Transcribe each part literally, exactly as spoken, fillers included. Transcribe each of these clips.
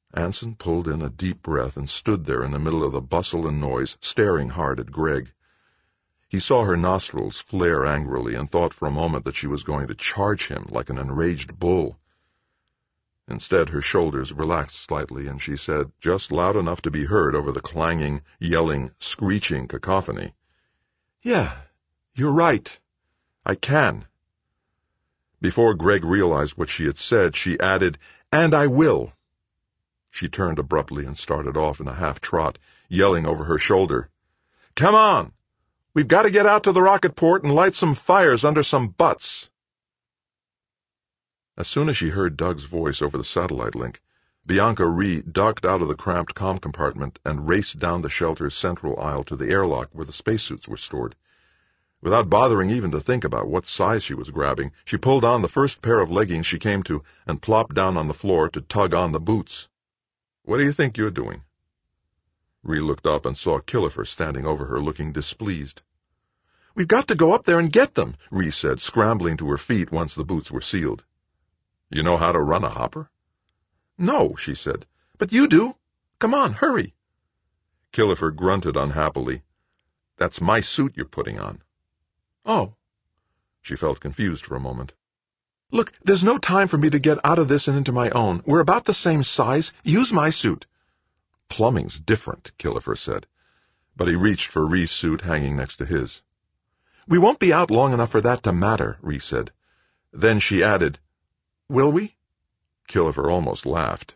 Anson pulled in a deep breath and stood there in the middle of the bustle and noise, staring hard at Greg. He saw her nostrils flare angrily and thought for a moment that she was going to charge him like an enraged bull. Instead, her shoulders relaxed slightly, and she said, just loud enough to be heard over the clanging, yelling, screeching cacophony, "Yeah, you're right. I can." Before Greg realized what she had said, she added, "And I will." She turned abruptly and started off in a half-trot, yelling over her shoulder, "Come on! We've got to get out to the rocket port and light some fires under some butts." As soon as she heard Doug's voice over the satellite link, Bianca Ree ducked out of the cramped comm compartment and raced down the shelter's central aisle to the airlock where the spacesuits were stored. Without bothering even to think about what size she was grabbing, she pulled on the first pair of leggings she came to and plopped down on the floor to tug on the boots. "What do you think you're doing?" Ree looked up and saw Killifer standing over her, looking displeased. "We've got to go up there and get them," Ree said, scrambling to her feet once the boots were sealed. "You know how to run a hopper?" "No," she said. "But you do. Come on, hurry." Killifer grunted unhappily. "That's my suit you're putting on." "Oh." She felt confused for a moment. "Look, there's no time for me to get out of this and into my own. We're about the same size. Use my suit." "Plumbing's different," Killifer said, but he reached for Ree's suit hanging next to his. "We won't be out long enough for that to matter," Ree said. Then she added, "Will we?" Killifer almost laughed.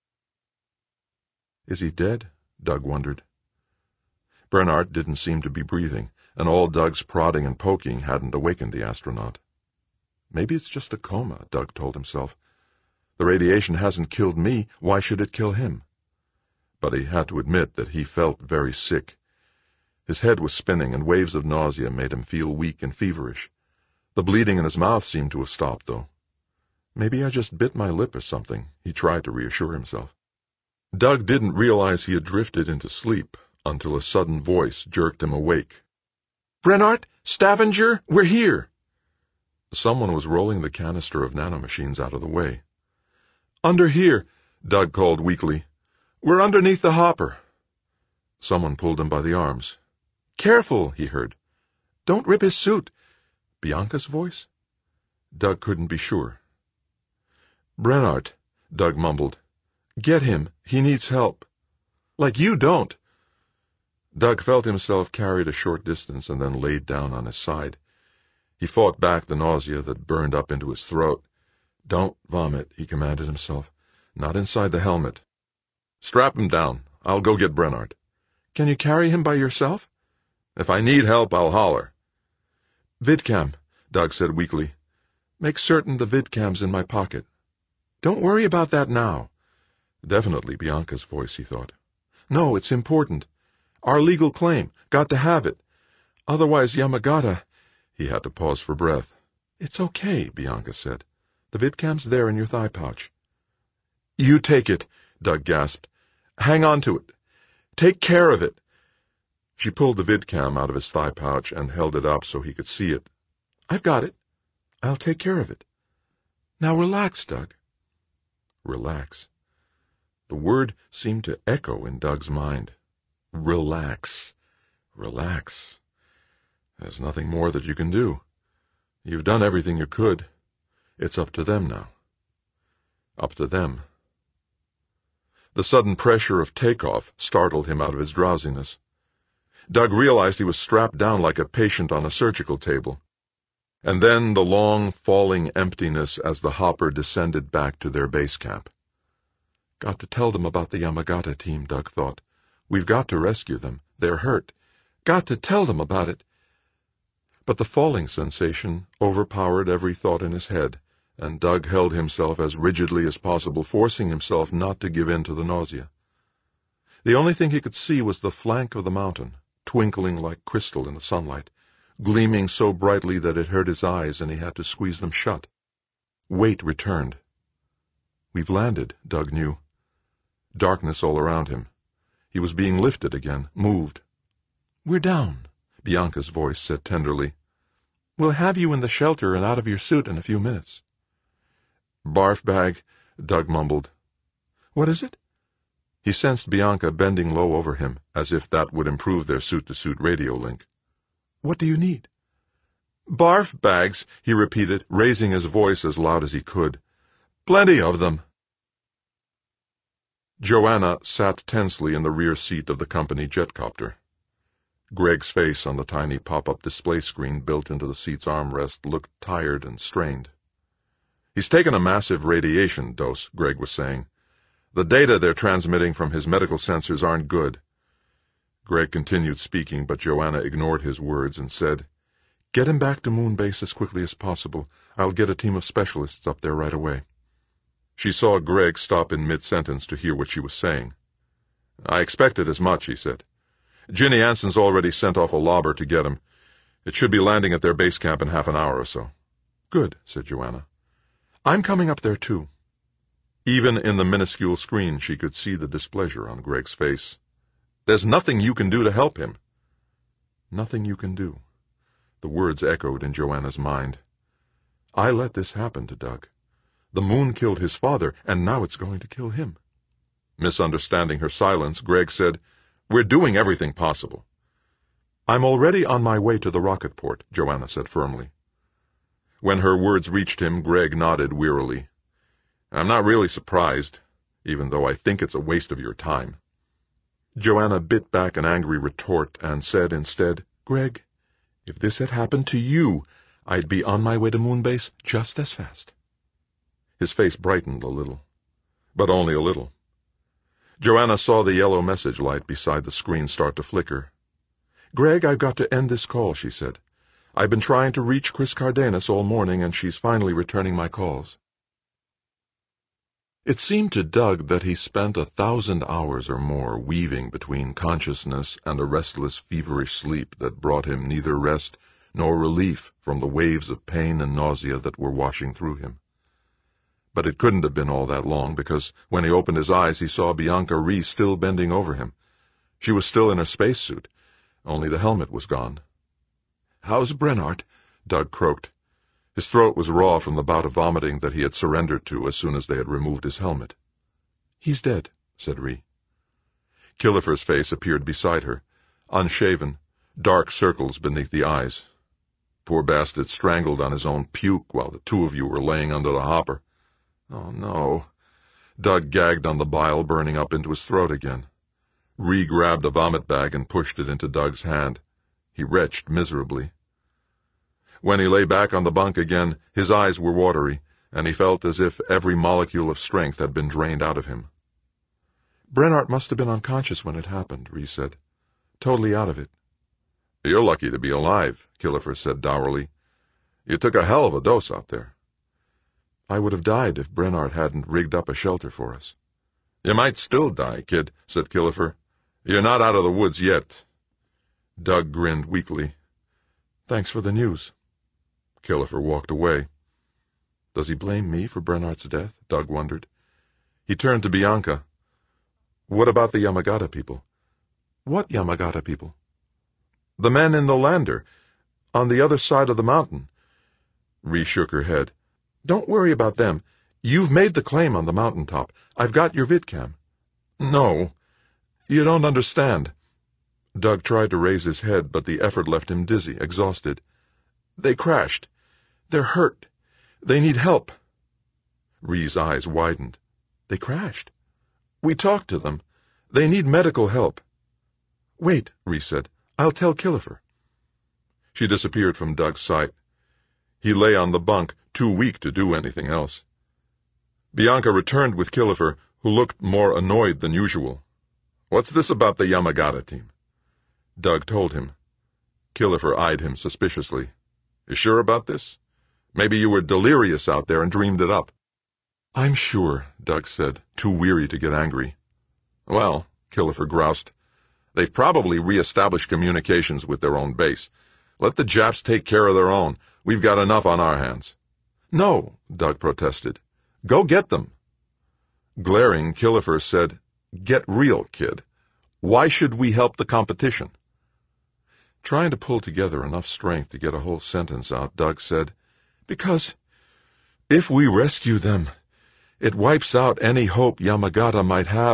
"Is he dead?" Doug wondered. Bernhardt didn't seem to be breathing, and all Doug's prodding and poking hadn't awakened the astronaut. Maybe it's just a coma, Doug told himself. The radiation hasn't killed me, why should it kill him? But he had to admit that he felt very sick. His head was spinning, and waves of nausea made him feel weak and feverish. The bleeding in his mouth seemed to have stopped, though. Maybe I just bit my lip or something, he tried to reassure himself. Doug didn't realize he had drifted into sleep until a sudden voice jerked him awake. "Bernhardt, Stavanger, we're here!" Someone was rolling the canister of nanomachines out of the way. "Under here," Doug called weakly. "We're underneath the hopper." Someone pulled him by the arms. "Careful," he heard. "Don't rip his suit." Bianca's voice? Doug couldn't be sure. "Bernhardt," Doug mumbled. "Get him. He needs help." "Like you don't." Doug felt himself carried a short distance and then laid down on his side. He fought back the nausea that burned up into his throat. "Don't vomit," he commanded himself. "Not inside the helmet." "Strap him down. I'll go get Bernhardt." "Can you carry him by yourself?" "If I need help, I'll holler." "Vidcam," Doug said weakly. "Make certain the vidcam's in my pocket." "Don't worry about that now." Definitely Bianca's voice, he thought. "No, it's important. Our legal claim. Got to have it. Otherwise Yamagata—" He had to pause for breath. "It's okay," Bianca said. "The vidcam's there in your thigh pouch." "You take it," Doug gasped. "Hang on to it. Take care of it." She pulled the vidcam out of his thigh pouch and held it up so he could see it. "I've got it. I'll take care of it. Now relax, Doug." Relax. The word seemed to echo in Doug's mind. Relax. Relax. There's nothing more that you can do. You've done everything you could. It's up to them now. Up to them. The sudden pressure of takeoff startled him out of his drowsiness. Doug realized he was strapped down like a patient on a surgical table. And then the long, falling emptiness as the hopper descended back to their base camp. Got to tell them about the Yamagata team, Doug thought. We've got to rescue them. They're hurt. Got to tell them about it. But the falling sensation overpowered every thought in his head, and Doug held himself as rigidly as possible, forcing himself not to give in to the nausea. The only thing he could see was the flank of the mountain, twinkling like crystal in the sunlight, gleaming so brightly that it hurt his eyes and he had to squeeze them shut. Weight returned. We've landed, Doug knew. Darkness all around him. He was being lifted again, moved. "We're down," Bianca's voice said tenderly. "We'll have you in the shelter and out of your suit in a few minutes." "Barf bag," Doug mumbled. "What is it?" He sensed Bianca bending low over him, as if that would improve their suit-to-suit radio link. "What do you need?" "Barf bags," he repeated, raising his voice as loud as he could. "Plenty of them." Joanna sat tensely in the rear seat of the company jetcopter. Greg's face on the tiny pop-up display screen built into the seat's armrest looked tired and strained. "He's taken a massive radiation dose," Greg was saying. "The data they're transmitting from his medical sensors aren't good." Greg continued speaking, but Joanna ignored his words and said, "Get him back to Moon Base as quickly as possible. I'll get a team of specialists up there right away." She saw Greg stop in mid-sentence to hear what she was saying. "I expected as much," he said. "Ginny Anson's already sent off a lobber to get him. It should be landing at their base camp in half an hour or so." "Good," said Joanna. "I'm coming up there, too." Even in the minuscule screen, she could see the displeasure on Greg's face. "There's nothing you can do to help him." Nothing you can do. The words echoed in Joanna's mind. I let this happen to Doug. The moon killed his father, and now it's going to kill him. Misunderstanding her silence, Greg said, "We're doing everything possible." "I'm already on my way to the rocket port," Joanna said firmly. When her words reached him, Greg nodded wearily. "I'm not really surprised, even though I think it's a waste of your time." Joanna bit back an angry retort and said instead, "Greg, if this had happened to you, I'd be on my way to Moonbase just as fast." His face brightened a little, but only a little. Joanna saw the yellow message light beside the screen start to flicker. "Greg, I've got to end this call," she said. "I've been trying to reach Chris Cardenas all morning, and she's finally returning my calls." It seemed to Doug that he spent a thousand hours or more weaving between consciousness and a restless, feverish sleep that brought him neither rest nor relief from the waves of pain and nausea that were washing through him. But it couldn't have been all that long, because when he opened his eyes he saw Bianca Rhee still bending over him. She was still in her spacesuit, only the helmet was gone. "How's Brennart?" Doug croaked. His throat was raw from the bout of vomiting that he had surrendered to as soon as they had removed his helmet. "He's dead," said Rhee. Killefer's face appeared beside her, unshaven, dark circles beneath the eyes. "Poor bastard strangled on his own puke while the two of you were laying under the hopper." "Oh, no." Doug gagged on the bile burning up into his throat again. Rhee grabbed a vomit bag and pushed it into Doug's hand. He retched miserably. When he lay back on the bunk again, his eyes were watery, and he felt as if every molecule of strength had been drained out of him. "Brennart must have been unconscious when it happened," Rhee said. "Totally out of it." "You're lucky to be alive," Killefer said dourly. "You took a hell of a dose out there." "I would have died if Brennart hadn't rigged up a shelter for us." "You might still die, kid," said Killefer. "You're not out of the woods yet." Doug grinned weakly. "Thanks for the news." Killefer walked away. Does he blame me for Brennart's death? Doug wondered. He turned to Bianca. "What about the Yamagata people?" "What Yamagata people?" "The men in the lander, on the other side of the mountain." Rhee shook her head. "Don't worry about them. You've made the claim on the mountaintop. I've got your vidcam." "No, you don't understand." Doug tried to raise his head, but the effort left him dizzy, exhausted. "They crashed. They're hurt. They need help." Rhee's eyes widened. "They crashed?" "We talked to them. They need medical help." "Wait," Rhee said. "I'll tell Killefer." She disappeared from Doug's sight. He lay on the bunk, too weak to do anything else. Bianca returned with Killefer, who looked more annoyed than usual. "What's this about the Yamagata team?" Doug told him. Killefer eyed him suspiciously. "You sure about this? Maybe you were delirious out there and dreamed it up." "I'm sure," Doug said, too weary to get angry. "Well," Killefer groused, "they've probably re-established communications with their own base. Let the Japs take care of their own. We've got enough on our hands." "No," Doug protested. "Go get them." Glaring, Killefer said, "Get real, kid. Why should we help the competition?" Trying to pull together enough strength to get a whole sentence out, Doug said, "Because if we rescue them, it wipes out any hope Yamagata might have